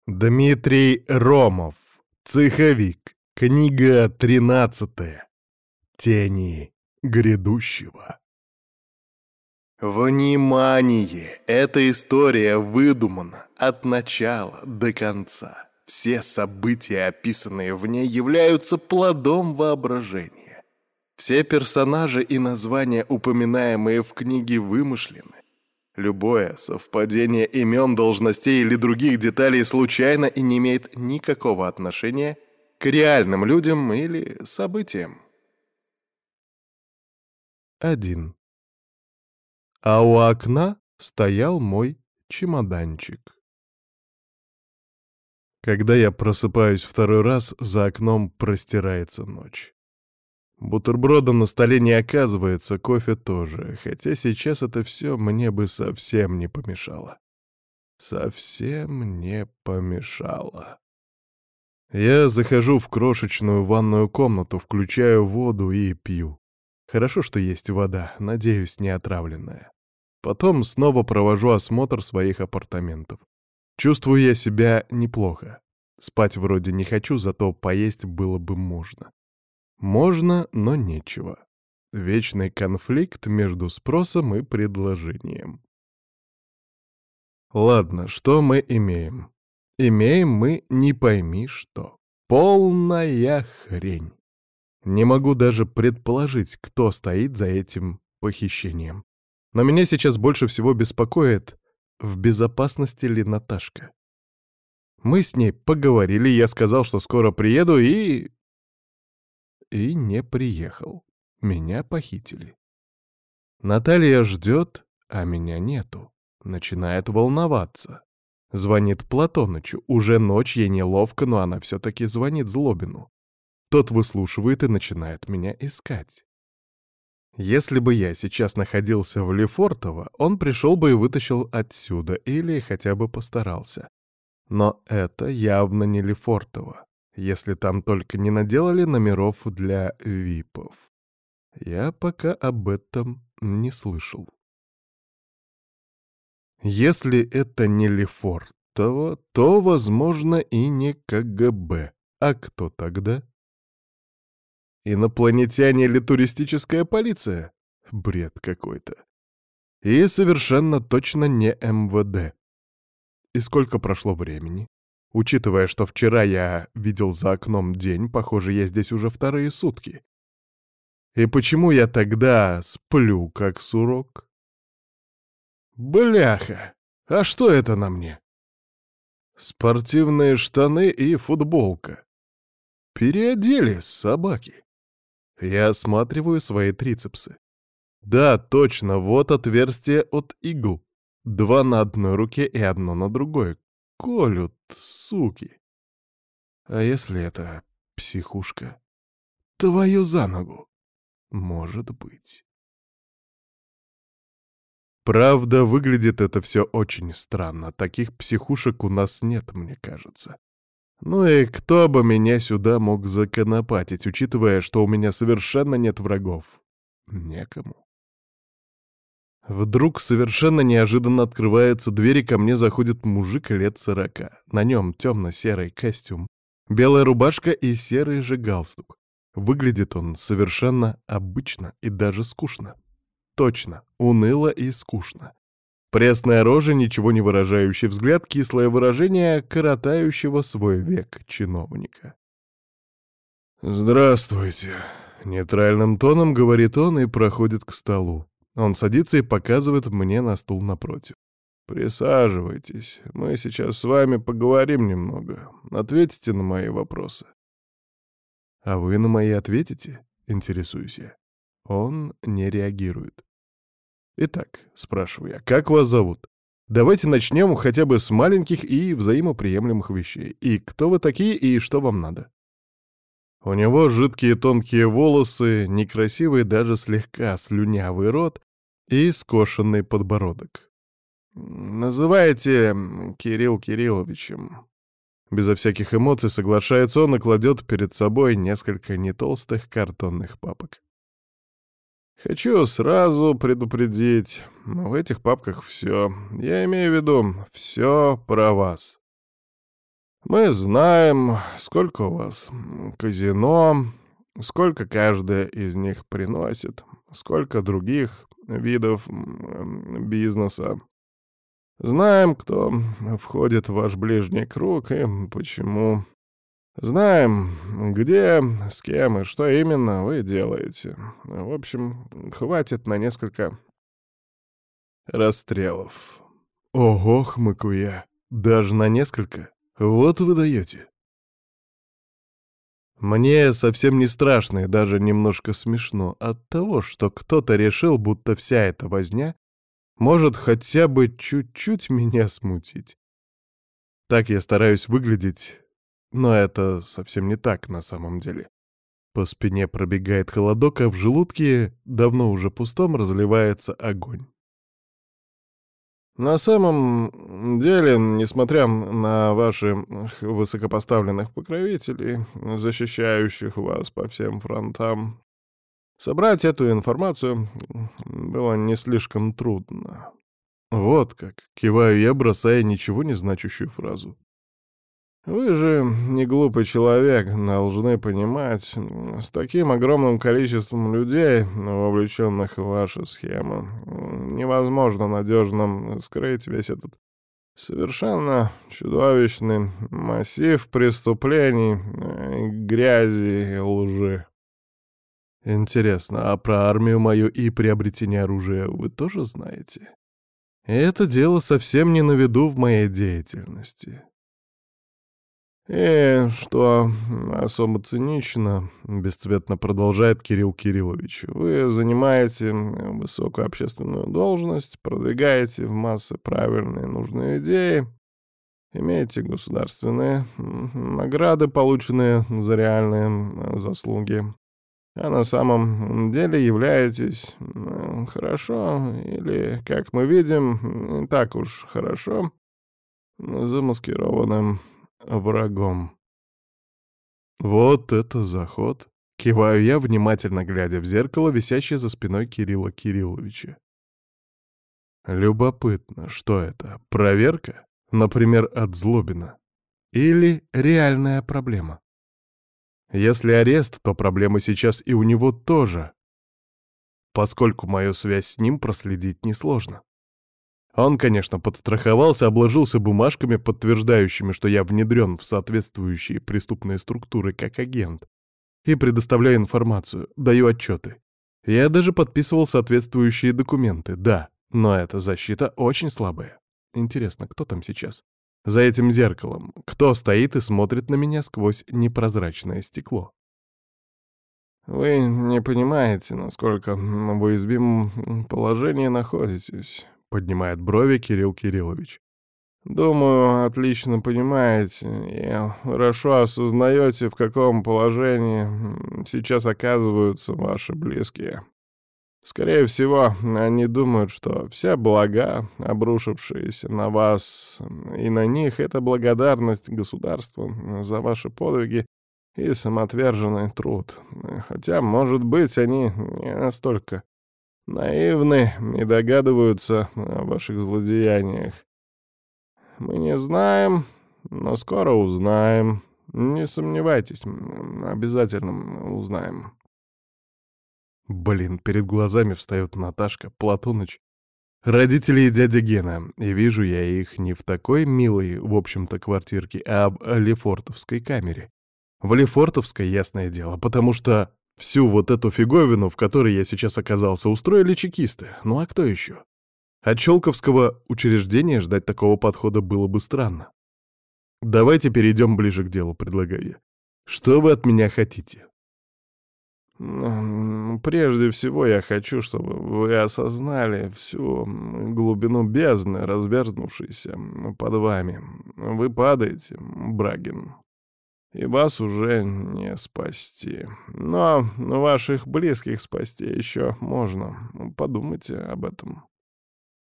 Дмитрий Ромов. Цеховик. Книга 13. Тени грядущего. Внимание! Эта история выдумана от начала до конца. Все события, описанные в ней, являются плодом воображения. Все персонажи и названия, упоминаемые в книге, вымышлены. Любое совпадение имен, должностей или других деталей случайно и не имеет никакого отношения к реальным людям или событиям. 1. А у окна стоял мой чемоданчик. Когда я просыпаюсь второй раз, за окном простирается ночь. Бутерброда на столе не оказывается, кофе тоже, хотя сейчас это все мне бы совсем не помешало. Совсем не помешало. Я захожу в крошечную ванную комнату, включаю воду и пью. Хорошо, что есть вода, надеюсь, не отравленная. Потом снова провожу осмотр своих апартаментов. Чувствую я себя неплохо. Спать вроде не хочу, зато поесть было бы можно. Можно, но нечего. Вечный конфликт между спросом и предложением. Ладно, что мы имеем? Имеем мы не пойми что. Полная хрень. Не могу даже предположить, кто стоит за этим похищением. Но меня сейчас больше всего беспокоит, в безопасности ли Наташка. Мы с ней поговорили, я сказал, что скоро приеду, и не приехал. Меня похитили. Наталья ждет, а меня нету. Начинает волноваться. Звонит Платонычу. Уже ночь, ей неловко, но она все-таки звонит Злобину. Тот выслушивает и начинает меня искать. Если бы я сейчас находился в Лефортово, он пришел бы и вытащил отсюда, или хотя бы постарался. Но это явно не Лефортово, если там только не наделали номеров для випов. Я пока об этом не слышал. Если это не Лефортово, то, возможно, и не КГБ. А кто тогда? Инопланетяне или туристическая полиция? Бред какой-то. И совершенно точно не МВД. И сколько прошло времени? Учитывая, что вчера я видел за окном день, похоже, я здесь уже вторые сутки. И почему я тогда сплю, как сурок? Бляха! А что это на мне? Спортивные штаны и футболка. Переодели собаки. Я осматриваю свои трицепсы. Да, точно, вот отверстие от игл. 2 на одной руке и 1 на другой. Колют, суки. А если это психушка? Твою за ногу. Может быть. Правда, выглядит это все очень странно. Таких психушек у нас нет, мне кажется. Ну и кто бы меня сюда мог законопатить, учитывая, что у меня совершенно нет врагов? Некому. Вдруг совершенно неожиданно открывается дверь, и ко мне заходит мужик лет 40. На нем темно-серый костюм, белая рубашка и серый же галстук. Выглядит он совершенно обычно и даже скучно. Точно, уныло и скучно. Пресная рожа, ничего не выражающий взгляд, кислое выражение коротающего свой век чиновника. «Здравствуйте», — нейтральным тоном говорит он и проходит к столу. Он садится и показывает мне на стул напротив. «Присаживайтесь, мы сейчас с вами поговорим немного. Ответите на мои вопросы». «А вы на мои ответите?» — интересуюсь я. Он не реагирует. «Итак», — спрашиваю я, — «как вас зовут? Давайте начнем хотя бы с маленьких и взаимоприемлемых вещей. И кто вы такие, и что вам надо?» У него жидкие тонкие волосы, некрасивый даже слегка слюнявый рот и скошенный подбородок. «Называйте Кирилл Кирилловичем». Безо всяких эмоций соглашается он и кладет перед собой несколько нетолстых картонных папок. «Хочу сразу предупредить, в этих папках все. Я имею в виду, все про вас». Мы знаем, сколько у вас казино, сколько каждая из них приносит, сколько других видов бизнеса. Знаем, кто входит в ваш ближний круг и почему. Знаем, где, с кем и что именно вы делаете. В общем, хватит на несколько расстрелов. Ого, хмыкаю я, даже на несколько? Вот вы даете. Мне совсем не страшно и даже немножко смешно от того, что кто-то решил, будто вся эта возня может хотя бы чуть-чуть меня смутить. Так я стараюсь выглядеть, но это совсем не так на самом деле. По спине пробегает холодок, а в желудке, давно уже пустом, разливается огонь. На самом деле, несмотря на ваших высокопоставленных покровителей, защищающих вас по всем фронтам, собрать эту информацию было не слишком трудно. Вот как, киваю я, бросая ничего не значащую фразу. Вы же не глупый человек, должны понимать, с таким огромным количеством людей, вовлеченных в вашу схему, невозможно надежно скрыть весь этот совершенно чудовищный массив преступлений, грязи и лжи. Интересно, а про армию мою и приобретение оружия вы тоже знаете? Это дело совсем не на виду в моей деятельности. «И что особо цинично, — бесцветно продолжает Кирилл Кириллович, — вы занимаете высокую общественную должность, продвигаете в массы правильные нужные идеи, имеете государственные награды, полученные за реальные заслуги, а на самом деле являетесь хорошо или, как мы видим, не так уж хорошо замаскированным врагом». Вот это заход. Киваю я, внимательно глядя в зеркало, висящее за спиной Кирилла Кирилловича. Любопытно, что это? Проверка? Например, от Злобина? Или реальная проблема? Если арест, то проблема сейчас и у него тоже, поскольку мою связь с ним проследить несложно. Он, конечно, подстраховался, обложился бумажками, подтверждающими, что я внедрен в соответствующие преступные структуры как агент, и предоставляю информацию, даю отчеты. Я даже подписывал соответствующие документы, да, но эта защита очень слабая. Интересно, кто там сейчас? За этим зеркалом. Кто стоит и смотрит на меня сквозь непрозрачное стекло? Вы не понимаете, насколько в уязвимом положении находитесь, — поднимает брови Кирилл Кириллович. «Думаю, отлично понимаете и хорошо осознаете, в каком положении сейчас оказываются ваши близкие. Скорее всего, они думают, что все блага, обрушившиеся на вас и на них, — это благодарность государству за ваши подвиги и самоотверженный труд. Хотя, может быть, они не настолько наивны и догадываются о ваших злодеяниях. Мы не знаем, но скоро узнаем. Не сомневайтесь, обязательно узнаем». Блин, перед глазами встает Наташка, Платоныч, родители и дядя Гена, и вижу я их не в такой милой, в общем-то, квартирке, а в Лефортовской камере. В Лефортовской, ясное дело, потому что всю вот эту фиговину, в которой я сейчас оказался, устроили чекисты. Ну а кто еще? От Щелковского учреждения ждать такого подхода было бы странно. Давайте перейдем ближе к делу, предлагаю я. Что вы от меня хотите? Прежде всего я хочу, чтобы вы осознали всю глубину бездны, разверзнувшейся под вами. Вы падаете, Брагин, и вас уже не спасти. Но ваших близких спасти еще можно. Подумайте об этом.